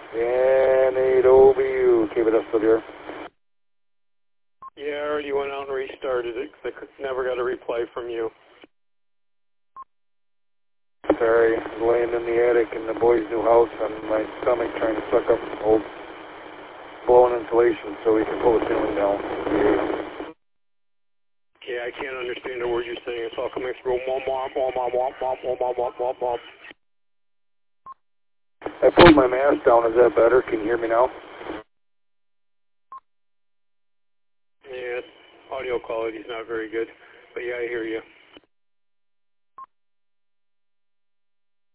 And 8OBU, keep it up, still here. Yeah, I already went out and restarted it because I never got a reply from you. Sorry, I was laying in the attic in the boys' new house on my stomach trying to suck up old blown insulation so we can pull the ceiling down. Yeah, I can't understand a word you're saying. It's all coming through. Mom, mom, mom, mom, mom, mom, mom, mom, mom, mom. I pulled my mask down. Is that better? Can you hear me now? Yeah, audio quality's not very good, but yeah, I hear you.